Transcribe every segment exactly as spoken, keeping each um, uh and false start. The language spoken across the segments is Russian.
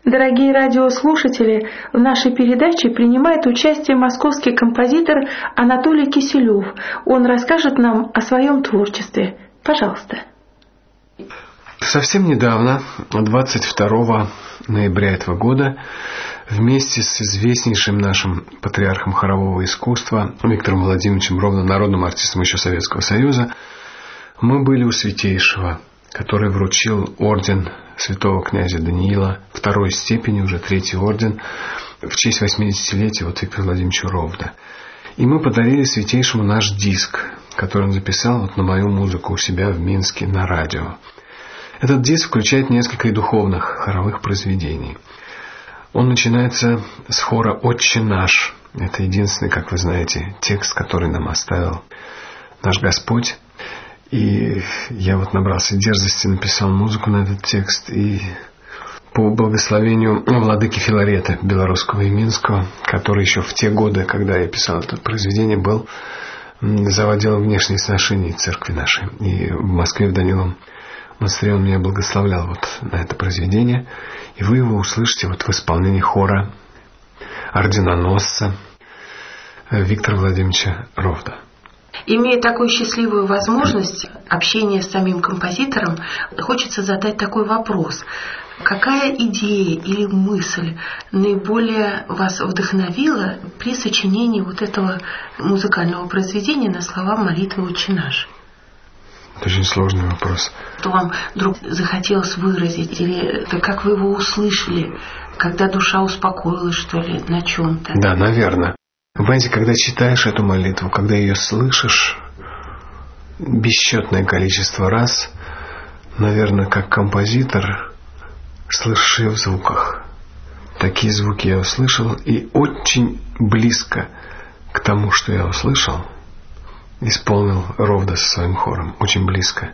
Дорогие радиослушатели, в нашей передаче принимает участие московский композитор Анатолий Киселев. Он расскажет нам о своем творчестве. Пожалуйста. Совсем недавно, двадцать второго ноября этого года, вместе с известнейшим нашим патриархом хорового искусства Виктором Владимировичем Ровным, народным артистом еще Советского Союза, мы были у Святейшего, который вручил орден святого князя Даниила второй степени, уже третий орден, в честь восьмидесятилетия вот Виктора Владимировича Ровда. И мы подарили Святейшему наш диск, который он записал вот на мою музыку у себя в Минске на радио. Этот диск включает несколько и духовных хоровых произведений. Он начинается с хора «Отче наш». Это единственный, как вы знаете, текст, который нам оставил наш Господь. И я вот набрался дерзости, написал музыку на этот текст. И по благословению владыки Филарета Белорусского и Минского, который еще в те годы, когда я писал это произведение, был заводилом внешние сношения церкви нашей. И в Москве, в Даниловом монастыре он меня благословлял вот на это произведение. И вы его услышите вот в исполнении хора орденоносца Виктора Владимировича Ровда. Имея такую счастливую возможность общения с самим композитором, хочется задать такой вопрос. Какая идея или мысль наиболее вас вдохновила при сочинении вот этого музыкального произведения на слова молитвы «Отче наш»? Это очень сложный вопрос. Что вам вдруг захотелось выразить? Или это как вы его услышали, когда душа успокоилась, что ли, на чем-то? Да, наверное. Вы понимаете, когда читаешь эту молитву, когда ее слышишь бесчетное количество раз, наверное, как композитор, слышишь ее в звуках. Такие звуки я услышал, и очень близко к тому, что я услышал, исполнил Ровда со своим хором. Очень близко.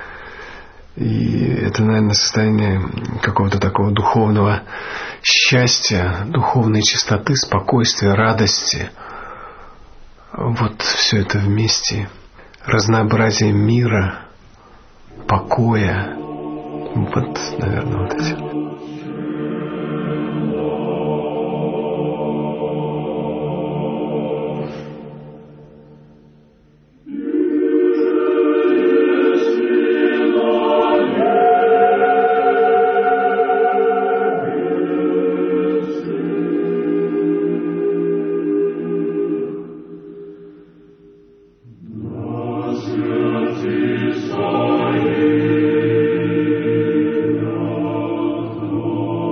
И это, наверное, состояние какого-то такого духовного счастья, духовной чистоты, спокойствия, радости. Вот все это вместе. Разнообразие мира, покоя. Вот, наверное, вот эти. Господи, Господи,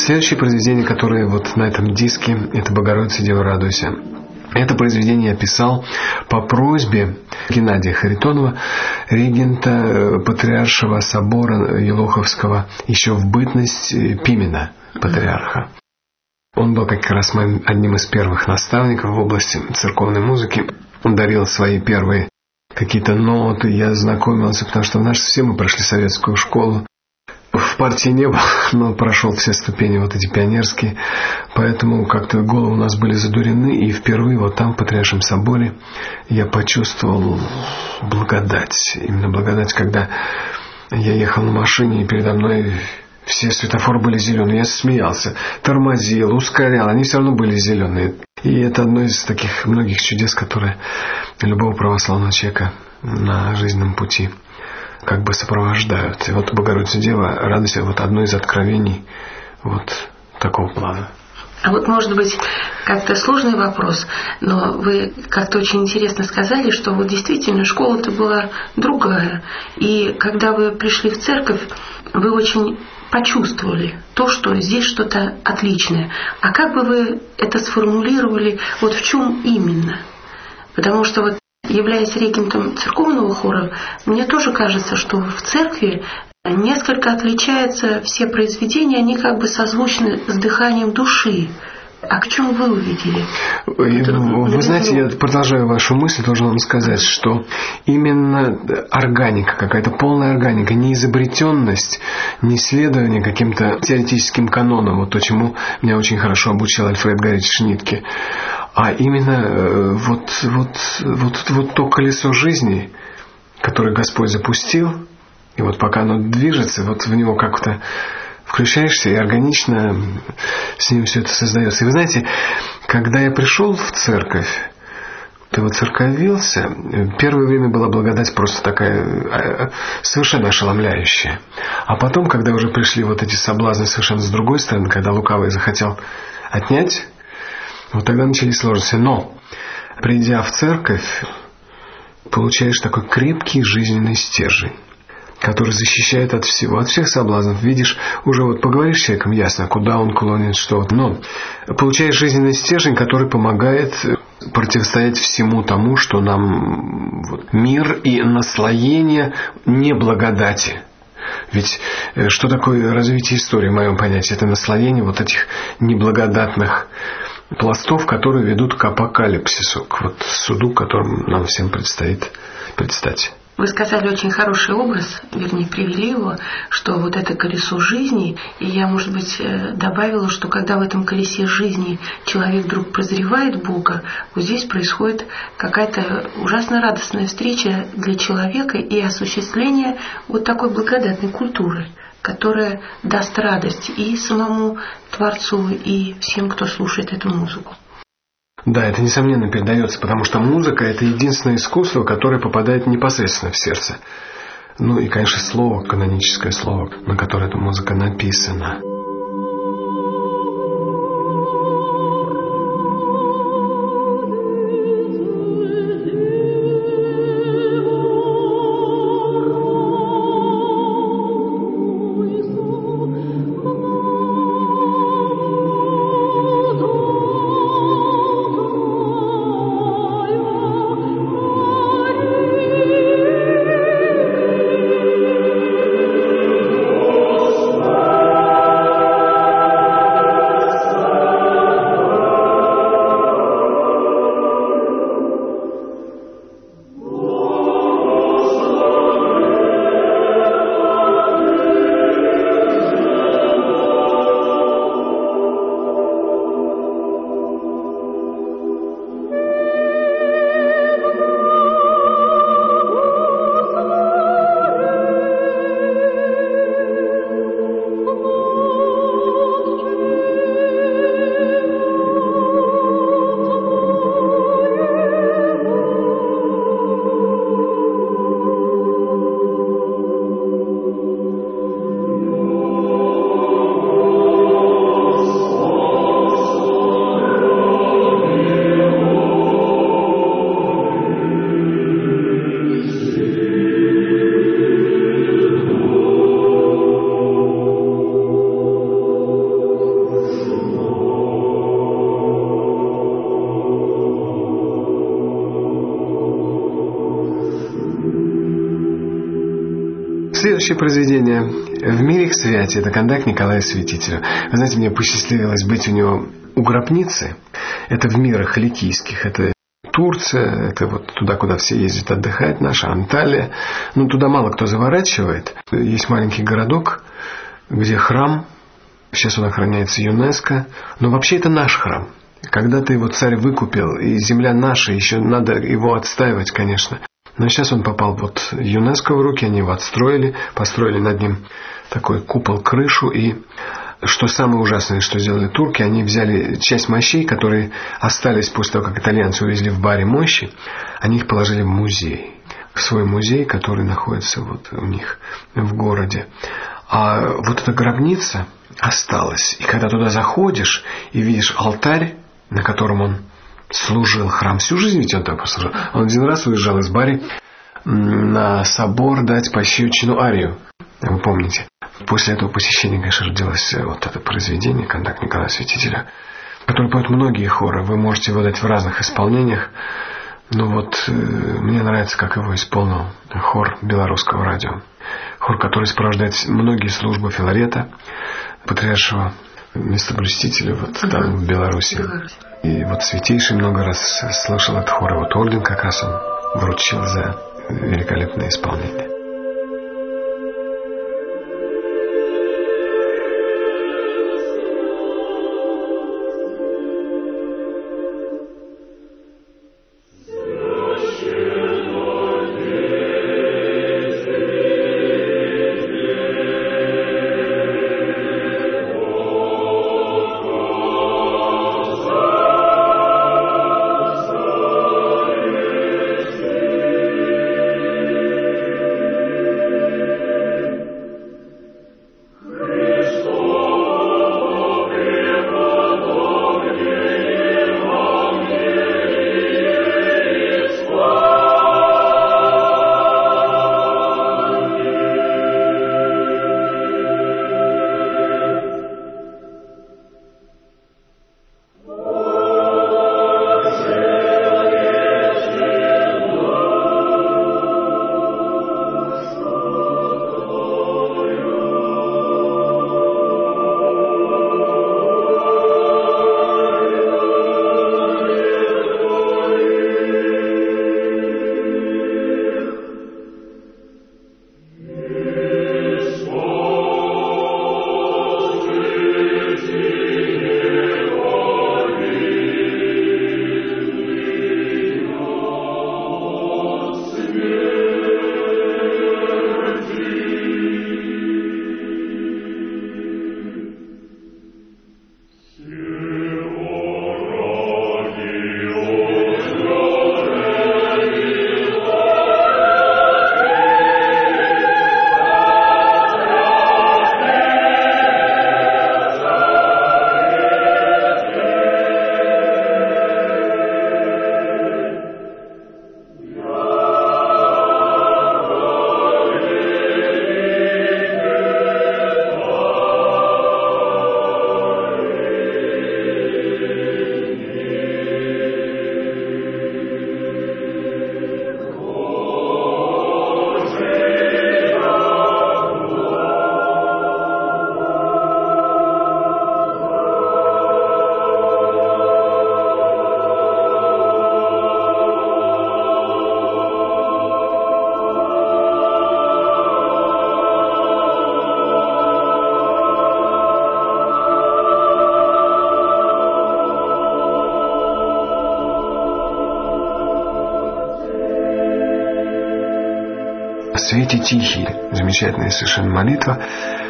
Следующее произведение, которое вот на этом диске, это «Богородица, Дева, радуйся». Это произведение я писал по просьбе Геннадия Харитонова, регента Патриаршего собора Елоховского, еще в бытность Пимена, патриарха. Он был как раз моим одним из первых наставников в области церковной музыки. Он дарил свои первые какие-то ноты, я знакомился, потому что наши все мы прошли советскую школу. В партии не был, но прошел все ступени вот эти пионерские, поэтому как-то головы у нас были задурены, и впервые вот там, в Патриаршем соборе, я почувствовал благодать. Именно благодать, когда я ехал на машине, и передо мной все светофоры были зеленые. Я смеялся, тормозил, ускорял, они все равно были зеленые. И это одно из таких многих чудес, которые любого православного человека на жизненном пути как бы сопровождают. И вот Богородица Дева, радуйся, вот одно из откровений вот такого плана. А вот, может быть, как-то сложный вопрос, но вы как-то очень интересно сказали, что вот действительно школа-то была другая. И когда вы пришли в церковь, вы очень почувствовали то, что здесь что-то отличное. А как бы вы это сформулировали, вот в чем именно? Потому что вот, являясь регентом церковного хора, мне тоже кажется, что в церкви несколько отличаются все произведения, они как бы созвучны с дыханием души. А к чему вы увидели? Вы, вы знаете, я продолжаю вашу мысль, должен вам сказать, что именно органика, какая-то полная органика, не изобретенность, не следование каким-то теоретическим канонам, вот то, чему меня очень хорошо обучил Альфред Гарич Шнитке, а именно вот, вот, вот, вот то колесо жизни, которое Господь запустил, и вот пока оно движется, вот в него как-то включаешься, и органично с ним все это создается. И вы знаете, когда я пришел в церковь, ты воцерковился, первое время была благодать просто такая совершенно ошеломляющая. А потом, когда уже пришли вот эти соблазны совершенно с другой стороны, когда лукавый захотел отнять, вот тогда начались сложности. Но, придя в церковь, получаешь такой крепкий жизненный стержень, который защищает от всего, от всех соблазнов. Видишь, уже вот поговоришь с человеком, ясно, куда он клонит, что. Но получаешь жизненный стержень, который помогает противостоять всему тому, что нам вот, мир и наслоение неблагодати. Ведь что такое развитие истории, в моем понятии? Это наслоение вот этих неблагодатных пластов, которые ведут к апокалипсису, к вот суду, которым нам всем предстоит предстать. Вы сказали очень хороший образ, вернее, привели его, что вот это колесо жизни, и я, может быть, добавила, что когда в этом колесе жизни человек вдруг прозревает Бога, вот здесь происходит какая-то ужасно радостная встреча для человека и осуществление вот такой благодатной культуры, которая даст радость и самому Творцу, и всем, кто слушает эту музыку. Да, это несомненно передается, потому что музыка – это единственное искусство, которое попадает непосредственно в сердце. Ну и, конечно, слово, каноническое слово, на которое эта музыка написана. Следующее произведение «В мире к святи». Это контакт Николая Святителя. Вы знаете, мне посчастливилось быть у него у гробницы. Это в мирах ликийских. Это Турция, это вот туда, куда все ездят отдыхать, наша Анталия. Ну, туда мало кто заворачивает. Есть маленький городок, где храм. Сейчас он охраняется ЮНЕСКО. Но вообще это наш храм. Когда-то его царь выкупил, и земля наша, еще надо его отстаивать, конечно. Но сейчас он попал вот ЮНЕСКО в руки, они его отстроили, построили над ним такой купол-крышу. И что самое ужасное, что сделали турки, они взяли часть мощей, которые остались после того, как итальянцы увезли в баре мощи, они их положили в музей. В свой музей, который находится вот у них в городе. А вот эта гробница осталась. И когда туда заходишь и видишь алтарь, на котором он служил, храм всю жизнь, ведь он там послужил. Он один раз уезжал из Бари на собор дать пощечину Арию. Вы помните? После этого посещения, конечно, родилось вот это произведение «Контакт Николая Святителя», которое поют многие хоры. Вы можете его дать в разных исполнениях. Но вот э, мне нравится, как его исполнил хор Белорусского радио. Хор, который сопровождает многие службы Филарета, патриаршего местоблюстителя вот там в Беларуси. И вот Святейший много раз слышал этот хор. И вот орден как раз он вручил за великолепное исполнение. «Свете тихий». Замечательная совершенно молитва.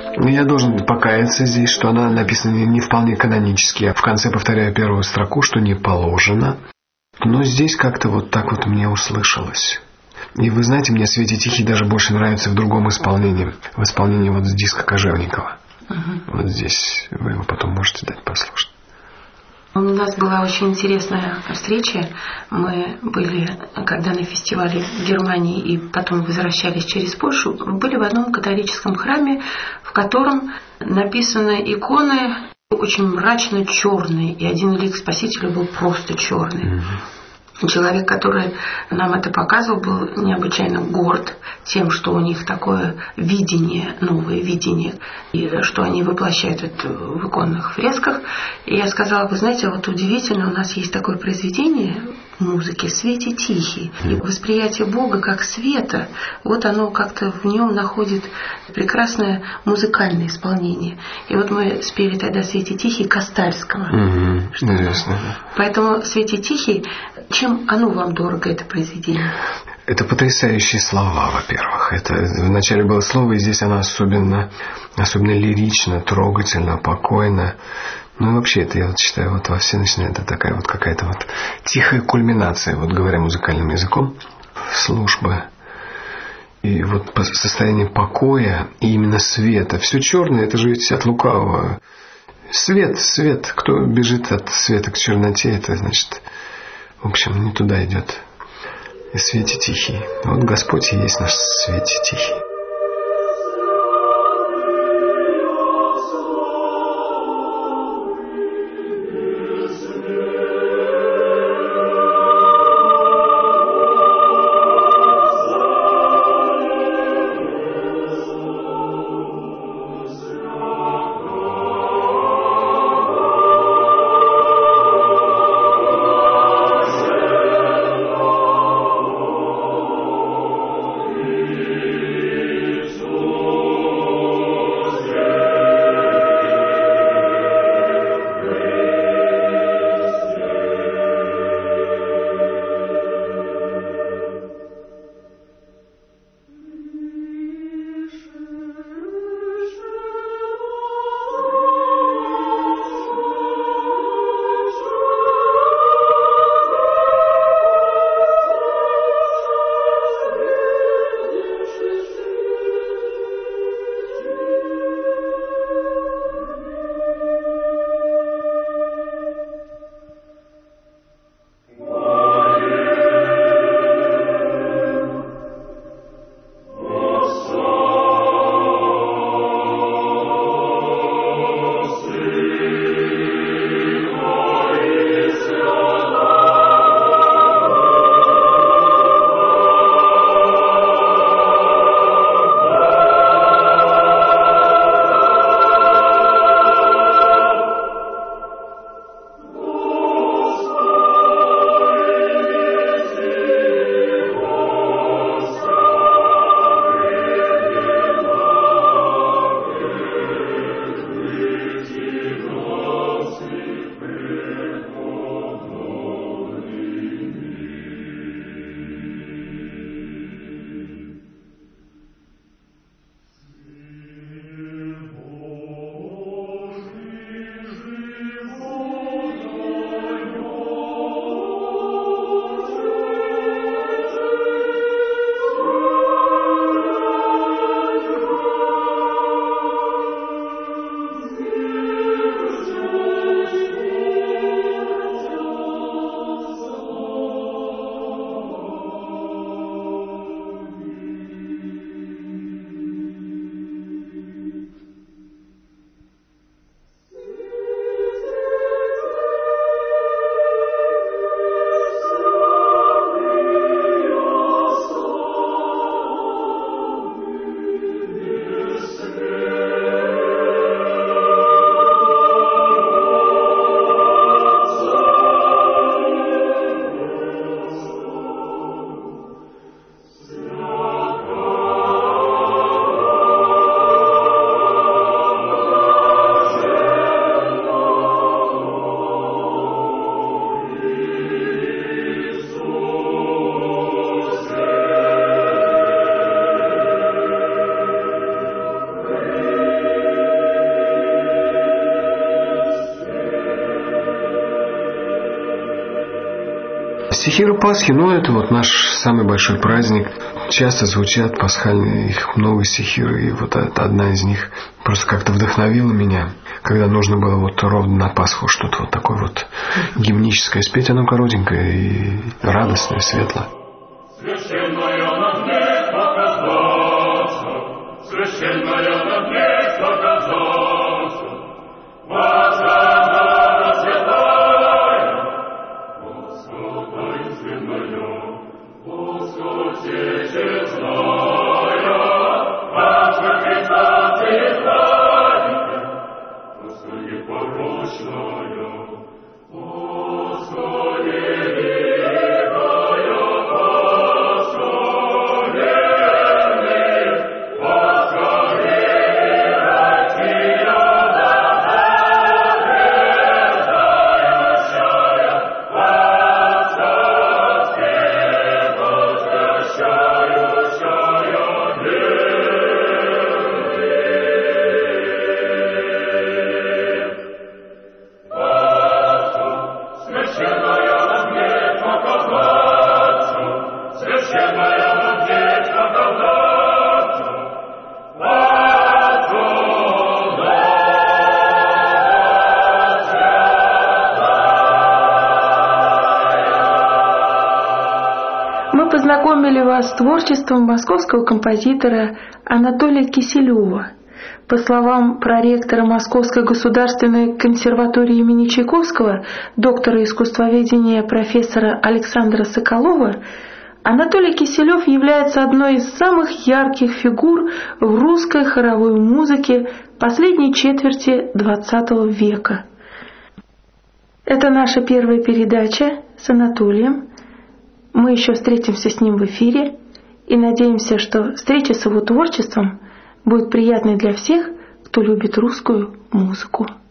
Я должен покаяться здесь, что она написана не вполне канонически. Я в конце повторяю первую строку, что не положено. Но здесь как-то вот так вот мне услышалось. И вы знаете, мне «Свете тихий» даже больше нравится в другом исполнении. В исполнении вот с диска Кожевникова. Угу. Вот здесь вы его потом можете дать послушать. У нас была очень интересная встреча. Мы были, когда на фестивале в Германии и потом возвращались через Польшу, были в одном католическом храме, в котором написаны иконы очень мрачно черные, и один лик Спасителя был просто черный. Mm-hmm. Человек, который нам это показывал, был необычайно горд тем, что у них такое видение, новое видение, и что они воплощают это в иконных фресках. И я сказала: вы знаете, вот удивительно, у нас есть такое произведение музыки «В свете тихий». И восприятие Бога как света, вот оно как-то в нем находит прекрасное музыкальное исполнение. И вот мы спели тогда «В свете тихий» Костальского. Угу, интересно. Поэтому «В свете тихий», чем оно вам дорого, это произведение? Это потрясающие слова, во-первых. Это вначале было слово, и здесь оно особенно, особенно лирично, трогательно, покойно. Ну и вообще, это я вот считаю, вот во всеночной это такая вот какая-то вот тихая кульминация, вот говоря музыкальным языком, службы. И вот состояние покоя и именно света. Все черное, это же ведь от лукавого. Свет, свет. Кто бежит от света к черноте, это значит, в общем, не туда идет. И в свете тихий. Вот Господь и есть наш свете тихий. Стихиры Пасхи, ну это вот наш самый большой праздник. Часто звучат пасхальные, их много стихиры, и вот это одна из них просто как-то вдохновила меня, когда нужно было вот ровно на Пасху что-то вот такое вот гимническое спеть. Оно коротенькое и радостное, светлое. Святая, познакомили вас с творчеством московского композитора Анатолия Киселева. По словам проректора Московской государственной консерватории имени Чайковского, доктора искусствоведения профессора Александра Соколова, Анатолий Киселев является одной из самых ярких фигур в русской хоровой музыке последней четверти двадцатого века. Это наша первая передача с Анатолием. Мы еще встретимся с ним в эфире и надеемся, что встреча с его творчеством будет приятной для всех, кто любит русскую музыку.